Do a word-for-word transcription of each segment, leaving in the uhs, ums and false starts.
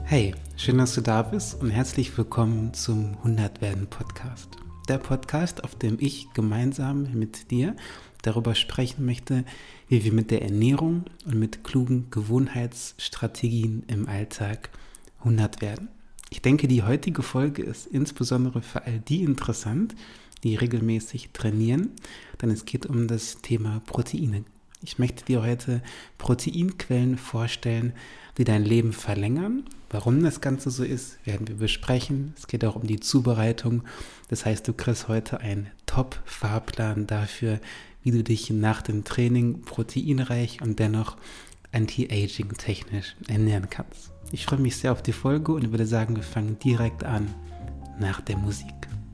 Hey, schön, dass du da bist und herzlich willkommen zum hundert werden Podcast. Der Podcast, auf dem ich gemeinsam mit dir darüber sprechen möchte, wie wir mit der Ernährung und mit klugen Gewohnheitsstrategien im Alltag hundert werden. Ich denke, die heutige Folge ist insbesondere für all die interessant, die regelmäßig trainieren, denn es geht um das Thema Proteine. Ich möchte dir heute Proteinquellen vorstellen, die dein Leben verlängern. Warum das Ganze so ist, werden wir besprechen. Es geht auch um die Zubereitung. Das heißt, du kriegst heute einen Top-Fahrplan dafür, wie du dich nach dem Training proteinreich und dennoch anti-aging-technisch ernähren kannst. Ich freue mich sehr auf die Folge und würde sagen, wir fangen direkt an nach der Musik.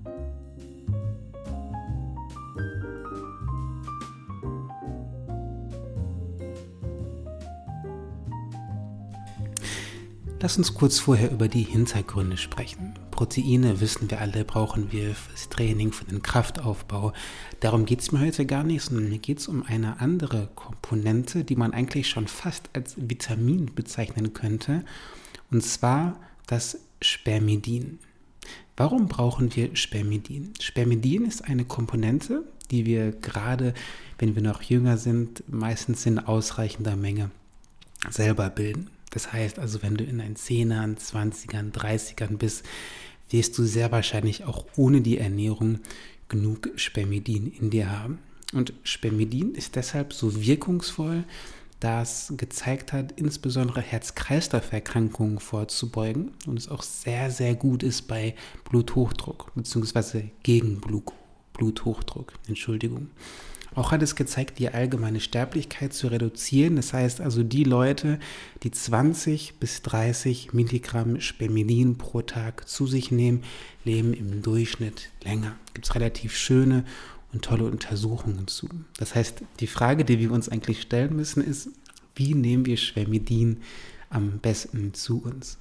Lass uns kurz vorher über die Hintergründe sprechen. Proteine, wissen wir alle, brauchen wir fürs Training, für den Kraftaufbau. Darum geht es mir heute gar nicht, sondern mir geht es um eine andere Komponente, die man eigentlich schon fast als Vitamin bezeichnen könnte, und zwar das Spermidin. Warum brauchen wir Spermidin? Spermidin ist eine Komponente, die wir gerade, wenn wir noch jünger sind, meistens in ausreichender Menge selber bilden. Das heißt also, wenn du in deinen Zehnern, Zwanzigern, Dreißigern bist, wirst du sehr wahrscheinlich auch ohne die Ernährung genug Spermidin in dir haben. Und Spermidin ist deshalb so wirkungsvoll, da es gezeigt hat, insbesondere Herz-Kreislauf-Erkrankungen vorzubeugen und es auch sehr, sehr gut ist bei Bluthochdruck, beziehungsweise gegen Blut, Bluthochdruck, Entschuldigung. Auch hat es gezeigt, die allgemeine Sterblichkeit zu reduzieren. Das heißt also, die Leute, die zwanzig bis dreißig Milligramm Spermidin pro Tag zu sich nehmen, leben im Durchschnitt länger. Es gibt relativ schöne und tolle Untersuchungen zu. Das heißt, die Frage, die wir uns eigentlich stellen müssen, ist, wie nehmen wir Spermidin am besten zu uns?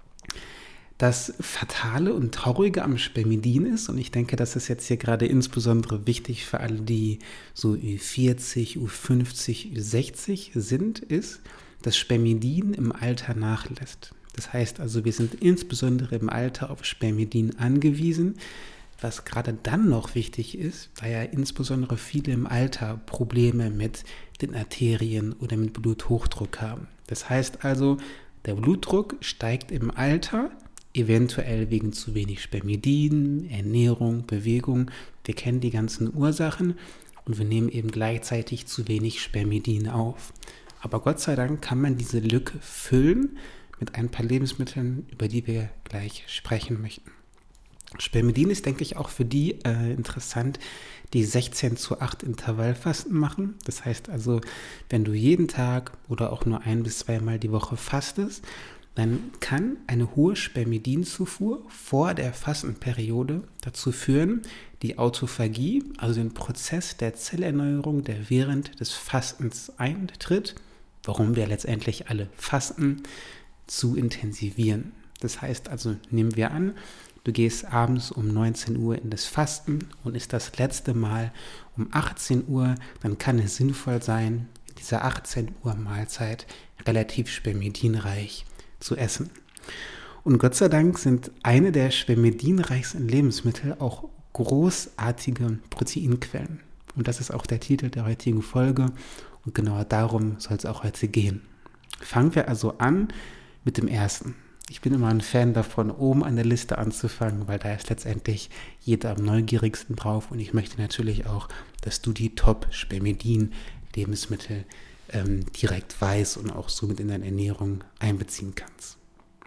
Das Fatale und Traurige am Spermidin ist, und ich denke, das ist jetzt hier gerade insbesondere wichtig für alle, die so Ü vierzig, Ü fünfzig, Ü sechzig sind, ist, dass Spermidin im Alter nachlässt. Das heißt also, wir sind insbesondere im Alter auf Spermidin angewiesen, was gerade dann noch wichtig ist, da ja insbesondere viele im Alter Probleme mit den Arterien oder mit Bluthochdruck haben. Das heißt also, der Blutdruck steigt im Alter, eventuell wegen zu wenig Spermidin, Ernährung, Bewegung. Wir kennen die ganzen Ursachen und wir nehmen eben gleichzeitig zu wenig Spermidin auf. Aber Gott sei Dank kann man diese Lücke füllen mit ein paar Lebensmitteln, über die wir gleich sprechen möchten. Spermidin ist, denke ich, auch für die äh, interessant, die sechzehn zu acht Intervallfasten machen. Das heißt also, wenn du jeden Tag oder auch nur ein bis zweimal die Woche fastest, dann kann eine hohe Spermidinzufuhr vor der Fastenperiode dazu führen, die Autophagie, also den Prozess der Zellerneuerung, der während des Fastens eintritt, warum wir letztendlich alle fasten, zu intensivieren. Das heißt also, nehmen wir an, du gehst abends um neunzehn Uhr in das Fasten und isst das letzte Mal um achtzehn Uhr, dann kann es sinnvoll sein, in dieser achtzehn Uhr Mahlzeit relativ spermidinreich zu essen. Und Gott sei Dank sind eine der spermidinreichsten Lebensmittel auch großartige Proteinquellen. Und das ist auch der Titel der heutigen Folge und genau darum soll es auch heute gehen. Fangen wir also an mit dem ersten. Ich bin immer ein Fan davon, oben an der Liste anzufangen, weil da ist letztendlich jeder am neugierigsten drauf und ich möchte natürlich auch, dass du die Top-Spermidin-Lebensmittel ähm, direkt weißt und auch somit in deine Ernährung einbeziehen kannst.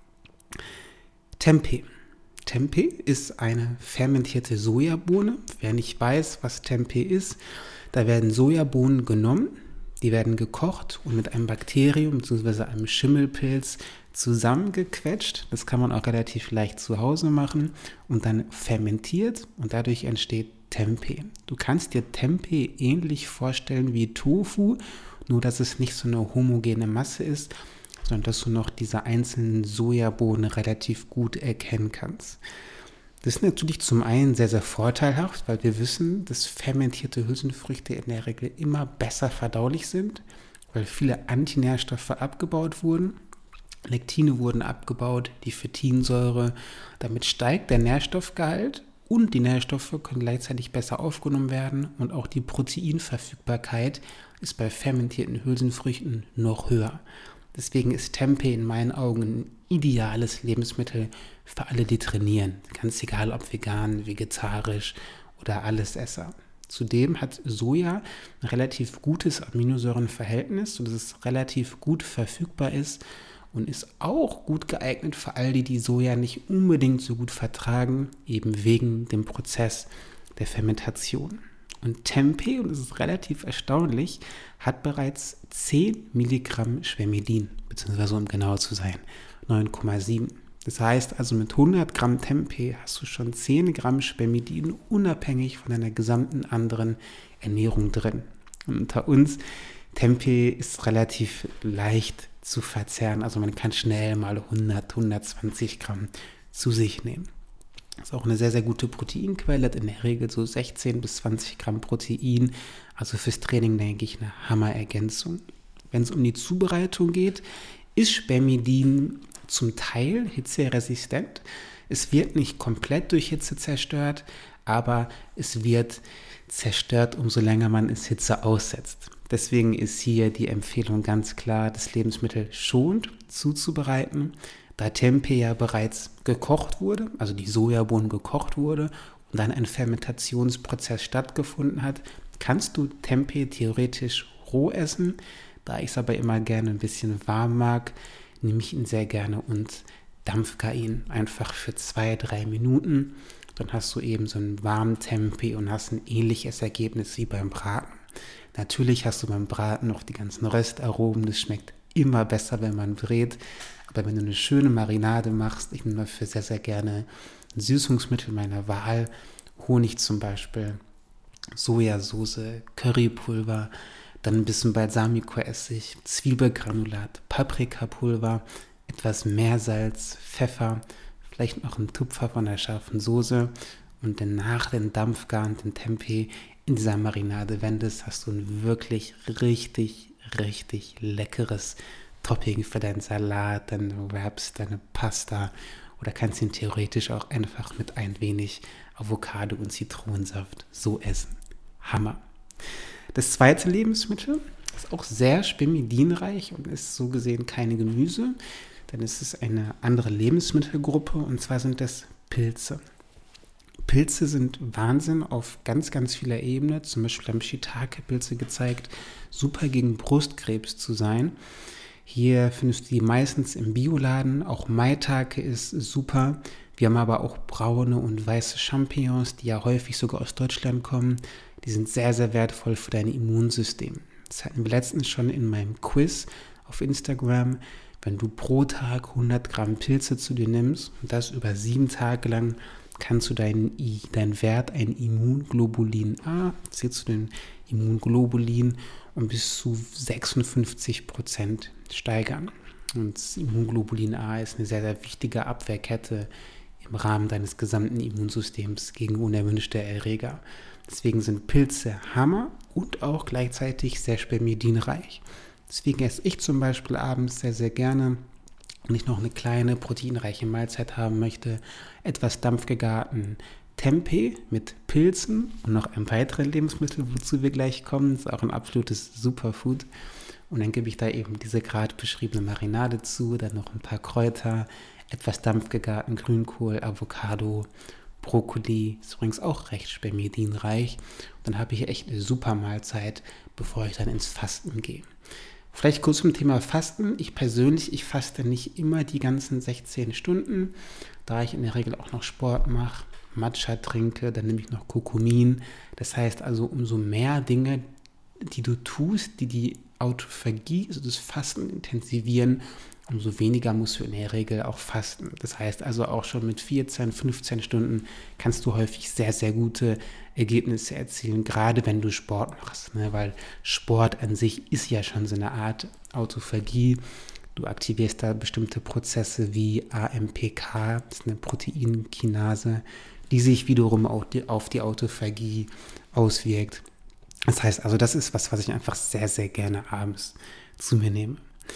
Tempeh. Tempeh ist eine fermentierte Sojabohne. Wer nicht weiß, was Tempeh ist, da werden Sojabohnen genommen, die werden gekocht und mit einem Bakterium bzw. einem Schimmelpilz zusammengequetscht. Das kann man auch relativ leicht zu Hause machen und dann fermentiert und dadurch entsteht Tempeh. Du kannst dir Tempeh ähnlich vorstellen wie Tofu, nur dass es nicht so eine homogene Masse ist, sondern dass du noch diese einzelnen Sojabohnen relativ gut erkennen kannst. Das ist natürlich zum einen sehr, sehr vorteilhaft, weil wir wissen, dass fermentierte Hülsenfrüchte in der Regel immer besser verdaulich sind, weil viele Antinährstoffe abgebaut wurden. Lektine wurden abgebaut, die Phytinsäure. Damit steigt der Nährstoffgehalt und die Nährstoffe können gleichzeitig besser aufgenommen werden und auch die Proteinverfügbarkeit ist bei fermentierten Hülsenfrüchten noch höher. Deswegen ist Tempeh in meinen Augen ein ideales Lebensmittel für alle, die trainieren. Ganz egal, ob vegan, vegetarisch oder Allesesser. Zudem hat Soja ein relativ gutes Aminosäurenverhältnis, sodass es relativ gut verfügbar ist und ist auch gut geeignet für all die, die Soja nicht unbedingt so gut vertragen, eben wegen dem Prozess der Fermentation. Und Tempeh, und das ist relativ erstaunlich, hat bereits zehn Milligramm Spermidin, beziehungsweise um genauer zu sein, neun Komma sieben. Das heißt also, mit hundert Gramm Tempeh hast du schon zehn Gramm Spermidin unabhängig von deiner gesamten anderen Ernährung drin. Und unter uns, Tempeh ist relativ leicht zu verzehren, also man kann schnell mal hundert, hundertzwanzig Gramm zu sich nehmen. Das ist auch eine sehr, sehr gute Proteinquelle, hat in der Regel so sechzehn bis zwanzig Gramm Protein, also fürs Training denke ich eine Hammerergänzung. Wenn es um die Zubereitung geht, ist Spermidin zum Teil hitzeresistent. Es wird nicht komplett durch Hitze zerstört, aber es wird zerstört, umso länger man es Hitze aussetzt. Deswegen ist hier die Empfehlung ganz klar, das Lebensmittel schonend zuzubereiten. Da Tempeh ja bereits gekocht wurde, also die Sojabohnen gekocht wurde und dann ein Fermentationsprozess stattgefunden hat, kannst du Tempeh theoretisch roh essen. Da ich es aber immer gerne ein bisschen warm mag, nehme ich ihn sehr gerne und dampfe ihn einfach für zwei, drei Minuten. Dann hast du eben so einen warmen Tempeh und hast ein ähnliches Ergebnis wie beim Braten. Natürlich hast du beim Braten noch die ganzen Röstaromen, das schmeckt immer besser, wenn man brät. Aber wenn du eine schöne Marinade machst, ich nehme dafür sehr, sehr gerne ein Süßungsmittel meiner Wahl, Honig zum Beispiel, Sojasauce, Currypulver, dann ein bisschen Balsamico-Essig, Zwiebelgranulat, Paprikapulver, etwas Meersalz, Pfeffer, vielleicht noch ein Tupfer von der scharfen Soße und danach den dampfgarenden Tempeh in dieser Marinade wendest, hast du ein wirklich richtig, richtig leckeres Topping für deinen Salat, deine Wraps, deine Pasta oder kannst ihn theoretisch auch einfach mit ein wenig Avocado und Zitronensaft so essen. Hammer. Das zweite Lebensmittel ist auch sehr spermidinreich und ist so gesehen keine Gemüse, denn es ist eine andere Lebensmittelgruppe und zwar sind das Pilze. Pilze sind Wahnsinn auf ganz, ganz vieler Ebene. Zum Beispiel haben Shiitake-Pilze gezeigt, super gegen Brustkrebs zu sein. Hier findest du die meistens im Bioladen. Auch Maitake ist super. Wir haben aber auch braune und weiße Champignons, die ja häufig sogar aus Deutschland kommen. Die sind sehr, sehr wertvoll für dein Immunsystem. Das hatten wir letztens schon in meinem Quiz auf Instagram. Wenn du pro Tag hundert Gramm Pilze zu dir nimmst und das über sieben Tage lang, kannst du deinen dein Wert, ein Immunglobulin A, zählst du den Immunglobulin um bis zu sechsundfünfzig Prozent steigern. Und das Immunglobulin A ist eine sehr, sehr wichtige Abwehrkette im Rahmen deines gesamten Immunsystems gegen unerwünschte Erreger. Deswegen sind Pilze Hammer und auch gleichzeitig sehr spermidinreich. Deswegen esse ich zum Beispiel abends sehr, sehr gerne, wenn ich noch eine kleine proteinreiche Mahlzeit haben möchte, etwas dampfgegarten Tempeh mit Pilzen und noch ein weiteres Lebensmittel, wozu wir gleich kommen. Das ist auch ein absolutes Superfood. Und dann gebe ich da eben diese gerade beschriebene Marinade zu, dann noch ein paar Kräuter, etwas dampfgegarten Grünkohl, Avocado, Brokkoli, ist übrigens auch recht spermidinreich. Und dann habe ich echt eine super Mahlzeit, bevor ich dann ins Fasten gehe. Vielleicht kurz zum Thema Fasten. Ich persönlich, ich faste nicht immer die ganzen sechzehn Stunden, da ich in der Regel auch noch Sport mache, Matcha trinke, dann nehme ich noch Kurkumin. Das heißt also, umso mehr Dinge, die du tust, die die Autophagie, also das Fasten intensivieren, umso weniger musst du in der Regel auch fasten. Das heißt also auch schon mit vierzehn, fünfzehn Stunden kannst du häufig sehr, sehr gute Ergebnisse erzielen, gerade wenn du Sport machst, ne? Weil Sport an sich ist ja schon so eine Art Autophagie. Du aktivierst da bestimmte Prozesse wie A M P K, das ist eine Proteinkinase, die sich wiederum auch die, auf die Autophagie auswirkt. Das heißt also, das ist was, was ich einfach sehr, sehr gerne abends zu mir nehme.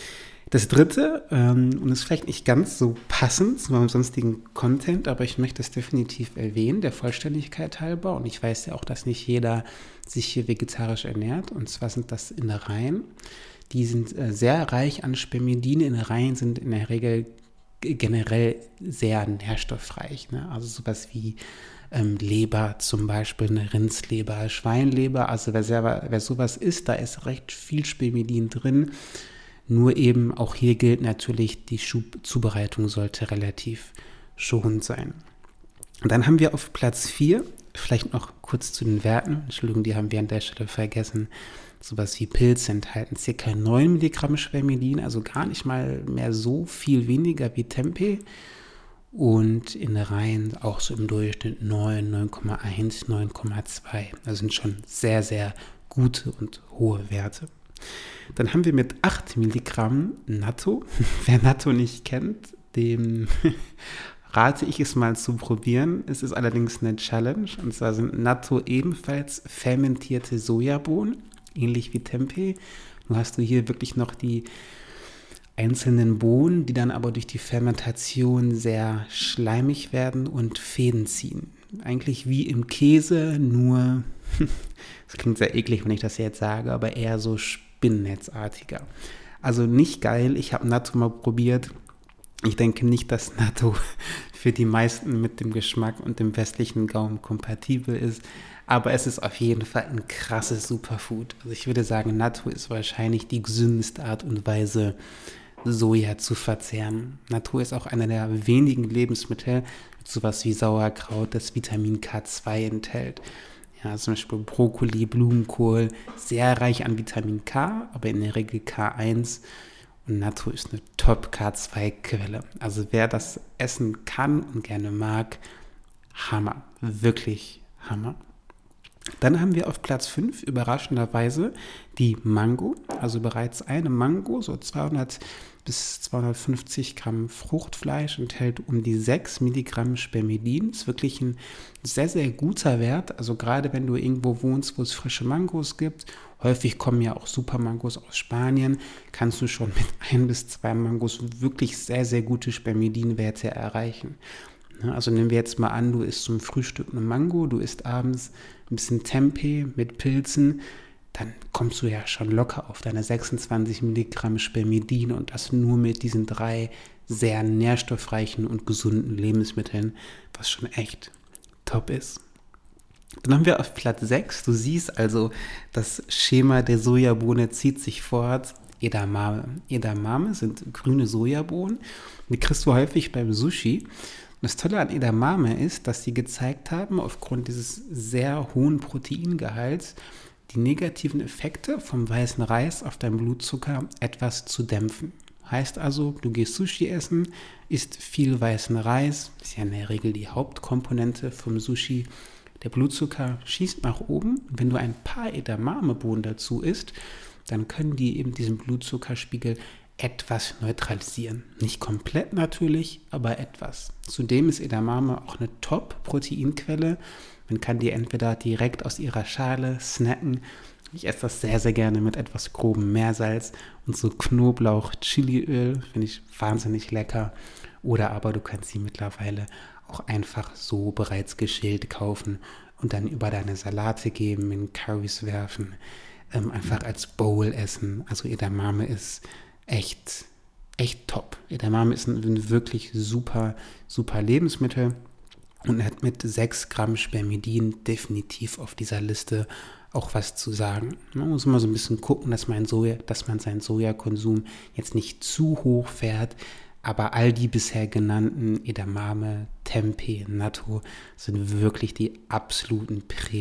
Das dritte, ähm, und ist vielleicht nicht ganz so passend zu meinem sonstigen Content, aber ich möchte es definitiv erwähnen, der Vollständigkeit halber. Und ich weiß ja auch, dass nicht jeder sich hier vegetarisch ernährt. Und zwar sind das Innereien. Die sind äh, sehr reich an Spermidine. Innereien sind in der Regel g- generell sehr nährstoffreich. Ne? Also sowas wie ähm, Leber zum Beispiel, eine Rindsleber, Schweinleber. Also wer, selber, wer sowas isst, da ist recht viel Spermidin drin. Nur eben auch hier gilt natürlich, die Zubereitung sollte relativ schonend sein. Und dann haben wir auf Platz vier, vielleicht noch kurz zu den Werten, Entschuldigung, die haben wir an der Stelle vergessen, sowas wie Pilze enthalten ca. neun Milligramm Spermidin, also gar nicht mal mehr so viel weniger wie Tempeh. Und Innereien auch so im Durchschnitt neun, neun Komma eins, neun Komma zwei. Das sind schon sehr, sehr gute und hohe Werte. Dann haben wir mit acht Milligramm Natto. Wer Natto nicht kennt, dem rate ich es mal zu probieren. Es ist allerdings eine Challenge. Und zwar sind Natto ebenfalls fermentierte Sojabohnen, ähnlich wie Tempeh. Nur hast du hier wirklich noch die einzelnen Bohnen, die dann aber durch die Fermentation sehr schleimig werden und Fäden ziehen. Eigentlich wie im Käse, nur, das klingt sehr eklig, wenn ich das jetzt sage, aber eher so spinnnetzartiger. Also nicht geil, ich habe Natto mal probiert. Ich denke nicht, dass Natto für die meisten mit dem Geschmack und dem westlichen Gaumen kompatibel ist, aber es ist auf jeden Fall ein krasses Superfood. Also ich würde sagen, Natto ist wahrscheinlich die gesündeste Art und Weise, Soja zu verzehren. Natto ist auch einer der wenigen Lebensmittel, sowas wie Sauerkraut, das Vitamin K zwei enthält. Ja, zum Beispiel Brokkoli, Blumenkohl, sehr reich an Vitamin K, aber in der Regel K eins. Und Natto ist eine Top-K zwei Quelle. Also wer das essen kann und gerne mag, Hammer. Wirklich Hammer. Dann haben wir auf Platz fünf überraschenderweise die Mango. Also bereits eine Mango, so zweihundert bis zweihundertfünfzig Gramm Fruchtfleisch, enthält um die sechs Milligramm Spermidin. Ist wirklich ein sehr, sehr guter Wert. Also gerade wenn du irgendwo wohnst, wo es frische Mangos gibt, häufig kommen ja auch Supermangos aus Spanien, kannst du schon mit ein bis zwei Mangos wirklich sehr, sehr gute Spermidinwerte erreichen. Also nehmen wir jetzt mal an, du isst zum Frühstück eine Mango, du isst abends ein bisschen Tempeh mit Pilzen, dann kommst du ja schon locker auf deine sechsundzwanzig Milligramm Spermidin und das nur mit diesen drei sehr nährstoffreichen und gesunden Lebensmitteln, was schon echt top ist. Dann haben wir auf Platz sechs, du siehst also, das Schema der Sojabohne zieht sich fort, Edamame. Edamame sind grüne Sojabohnen, die kriegst du häufig beim Sushi. Das Tolle an Edamame ist, dass sie gezeigt haben, aufgrund dieses sehr hohen Proteingehalts, die negativen Effekte vom weißen Reis auf deinen Blutzucker etwas zu dämpfen. Heißt also, du gehst Sushi essen, isst viel weißen Reis, ist ja in der Regel die Hauptkomponente vom Sushi. Der Blutzucker schießt nach oben. Wenn du ein paar Edamamebohnen dazu isst, dann können die eben diesen Blutzuckerspiegel etwas neutralisieren. Nicht komplett natürlich, aber etwas. Zudem ist Edamame auch eine Top-Proteinquelle. Man kann die entweder direkt aus ihrer Schale snacken. Ich esse das sehr, sehr gerne mit etwas grobem Meersalz und so Knoblauch-Chiliöl. Finde ich wahnsinnig lecker. Oder aber du kannst sie mittlerweile auch einfach so bereits geschält kaufen und dann über deine Salate geben, in Currys werfen, ähm, einfach als Bowl essen. Also Edamame ist echt, echt top. Edamame ist ein wirklich super, super Lebensmittel und hat mit sechs Gramm Spermidin definitiv auf dieser Liste auch was zu sagen. Man muss immer so ein bisschen gucken, dass man, Soja, dass man seinen Sojakonsum jetzt nicht zu hoch fährt, aber all die bisher genannten Edamame, Tempeh, Natto sind wirklich die absoluten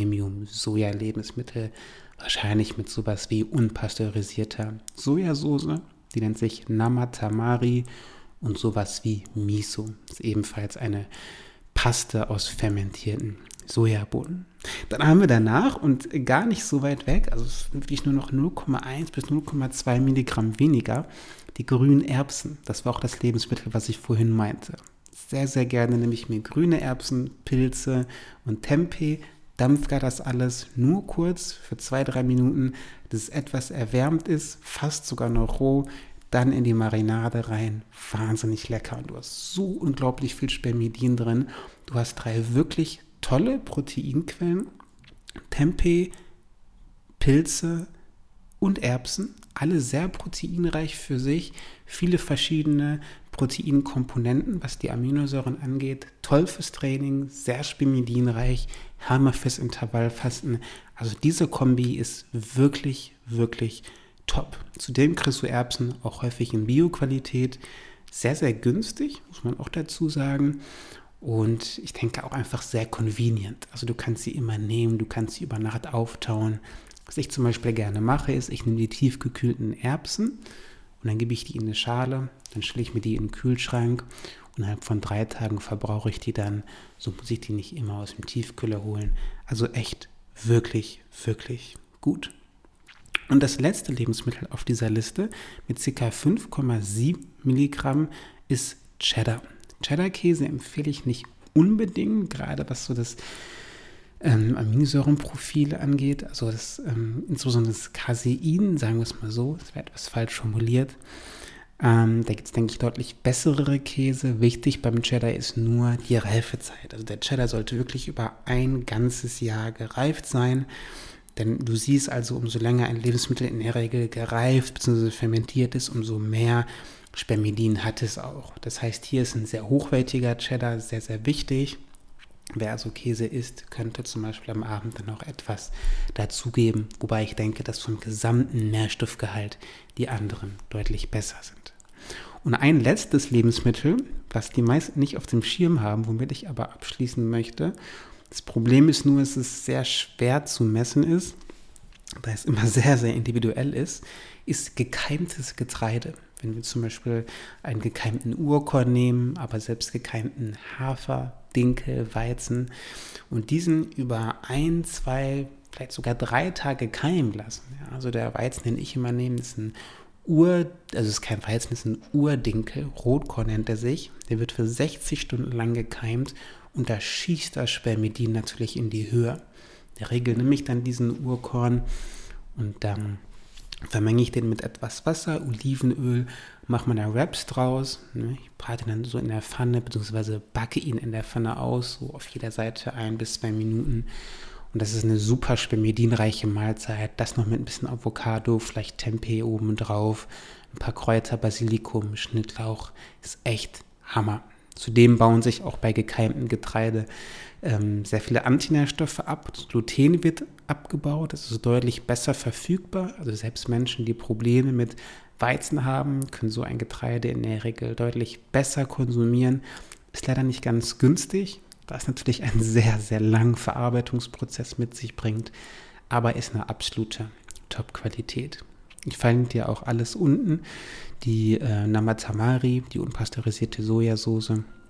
Premium-Soja-Lebensmittel. Wahrscheinlich mit sowas wie unpasteurisierter Sojasauce. Die nennt sich Namatamari und sowas wie Miso. Das ist ebenfalls eine Paste aus fermentierten Sojabohnen. Dann haben wir danach und gar nicht so weit weg, also es ist wirklich nur noch null Komma eins bis null Komma zwei Milligramm weniger, die grünen Erbsen. Das war auch das Lebensmittel, was ich vorhin meinte. Sehr, sehr gerne nehme ich mir grüne Erbsen, Pilze und Tempeh, dampfe das alles nur kurz für zwei, drei Minuten, dass es etwas erwärmt ist, fast sogar noch roh. dann in die Marinade rein. Wahnsinnig lecker. Und du hast so unglaublich viel Spermidin drin. Du hast drei wirklich tolle Proteinquellen. Tempeh, Pilze und Erbsen. Alle sehr proteinreich für sich. Viele verschiedene Proteinkomponenten, was die Aminosäuren angeht. Toll fürs Training, sehr spermidinreich. Hammer fürs Intervallfasten. Also diese Kombi ist wirklich, wirklich top. Zudem kriegst du Erbsen auch häufig in Bio-Qualität. Sehr, sehr günstig, muss man auch dazu sagen. Und ich denke auch einfach sehr convenient. Also du kannst sie immer nehmen, du kannst sie über Nacht auftauen. Was ich zum Beispiel gerne mache, ist, ich nehme die tiefgekühlten Erbsen und dann gebe ich die in eine Schale, dann stelle ich mir die in den Kühlschrank und innerhalb von drei Tagen verbrauche ich die dann. So muss ich die nicht immer aus dem Tiefkühler holen. Also echt wirklich, wirklich gut. Und das letzte Lebensmittel auf dieser Liste mit ca. fünf Komma sieben Milligramm ist Cheddar. Cheddar-Käse empfehle ich nicht unbedingt, gerade was so das ähm, Aminosäurenprofil angeht. Also das, ähm, insbesondere das Casein, sagen wir es mal so, das wäre etwas falsch formuliert. Ähm, da gibt es, denke ich, deutlich bessere Käse. Wichtig beim Cheddar ist nur die Reifezeit. Also der Cheddar sollte wirklich über ein ganzes Jahr gereift sein. Denn du siehst also, umso länger ein Lebensmittel in der Regel gereift bzw. fermentiert ist, umso mehr Spermidin hat es auch. Das heißt, hier ist ein sehr hochwertiger Cheddar sehr, sehr wichtig. Wer also Käse isst, könnte zum Beispiel am Abend dann auch etwas dazugeben, wobei ich denke, dass vom gesamten Nährstoffgehalt die anderen deutlich besser sind. Und ein letztes Lebensmittel, was die meisten nicht auf dem Schirm haben, womit ich aber abschließen möchte. Das Problem ist nur, dass es sehr schwer zu messen ist, da es immer sehr, sehr individuell ist, ist gekeimtes Getreide. Wenn wir zum Beispiel einen gekeimten Urkorn nehmen, aber selbst gekeimten Hafer, Dinkel, Weizen und diesen über ein, zwei, vielleicht sogar drei Tage keimen lassen. Ja, also der Weizen, den ich immer nehme, ist ein Ur, also es ist kein Weizen, es ist ein Urdinkel, Rotkorn nennt er sich. Der wird für sechzig Stunden lang gekeimt und da schießt das Spermidin natürlich in die Höhe. In der Regel nehme ich dann diesen Urkorn und dann vermenge ich den mit etwas Wasser, Olivenöl, mache mir da Wraps draus. Ne? Ich brate ihn dann so in der Pfanne, beziehungsweise backe ihn in der Pfanne aus, so auf jeder Seite ein bis zwei Minuten. Und das ist eine super spermidinreiche Mahlzeit. Das noch mit ein bisschen Avocado, vielleicht Tempeh oben drauf, ein paar Kräuter, Basilikum, Schnittlauch. Ist echt Hammer. Zudem bauen sich auch bei gekeimtem Getreide ähm, sehr viele Antinährstoffe ab. Das Gluten wird abgebaut, das ist deutlich besser verfügbar. Also selbst Menschen, die Probleme mit Weizen haben, können so ein Getreide in der Regel deutlich besser konsumieren. Ist leider nicht ganz günstig, da es natürlich einen sehr, sehr langen Verarbeitungsprozess mit sich bringt, aber ist eine absolute Top-Qualität. Ich verlinke dir auch alles unten, die äh, Namatamari, die unpasteurisierte Sojasauce,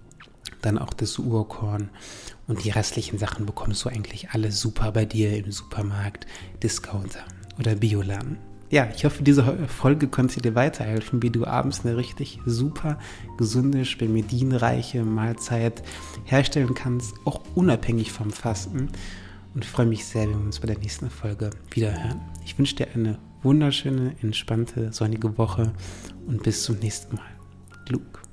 dann auch das Urkorn und die restlichen Sachen bekommst du eigentlich alle super bei dir im Supermarkt, Discounter oder Bioladen. Ja, ich hoffe, diese Folge konnte dir weiterhelfen, wie du abends eine richtig super gesunde, spermidinreiche Mahlzeit herstellen kannst, auch unabhängig vom Fasten. Und freue mich sehr, wenn wir uns bei der nächsten Folge wiederhören. Ich wünsche dir eine wunderschöne, entspannte, sonnige Woche und bis zum nächsten Mal. Luke.